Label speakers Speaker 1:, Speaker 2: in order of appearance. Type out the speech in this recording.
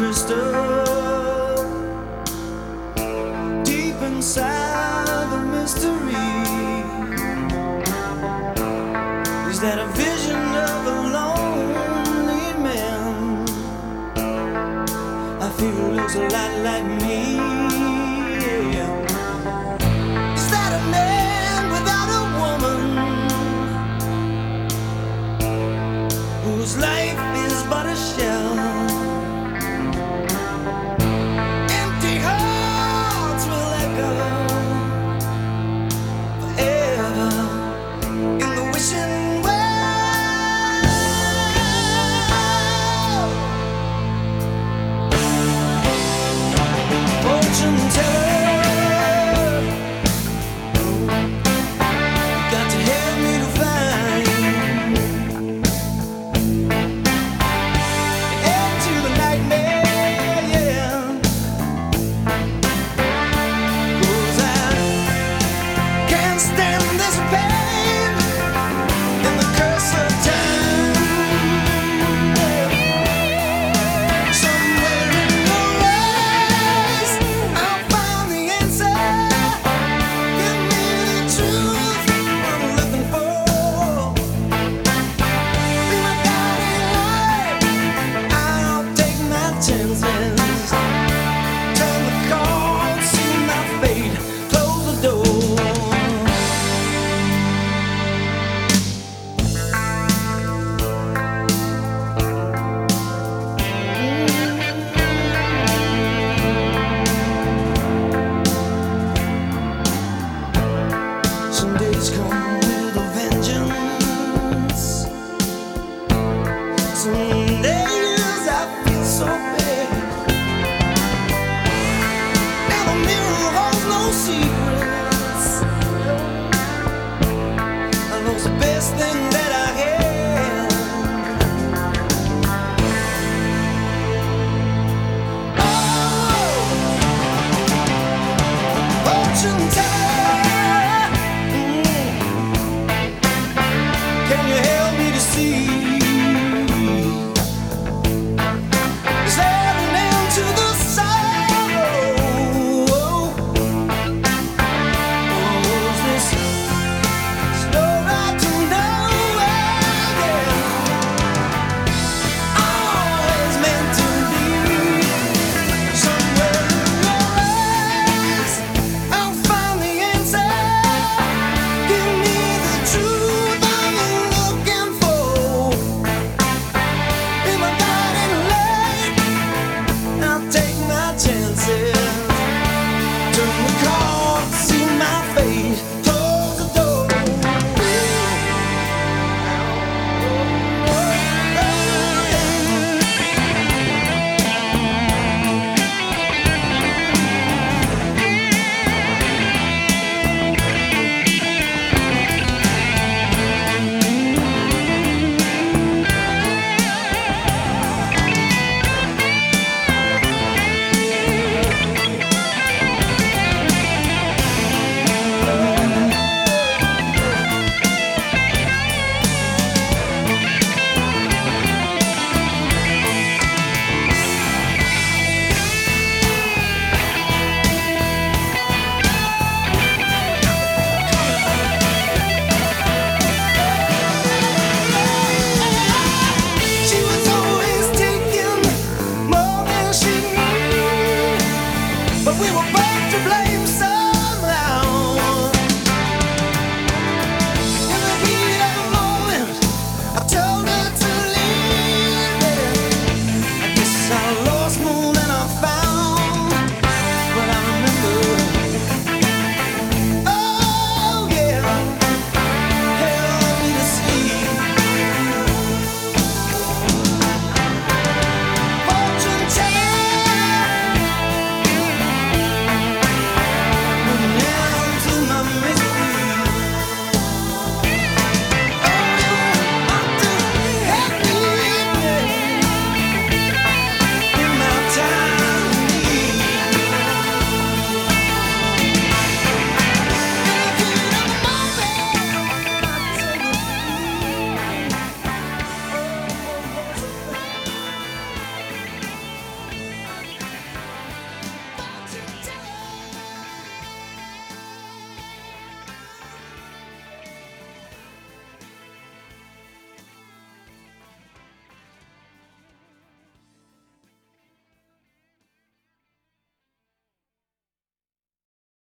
Speaker 1: crystal. Deep inside the mystery is that a vision of a lonely man I feel looks a lot like me. Is that a man without a woman whose life is but a shell? Empty hearts will echo forever in the wishing well. Fortune teller, got to help me to find an end to the nightmare, yeah. 'Cause I can't stand this pain and the curse of time. Somewhere in the race, I'll find the answer. Give me the truth I'm looking for. Be my guiding light. I'll take my chances.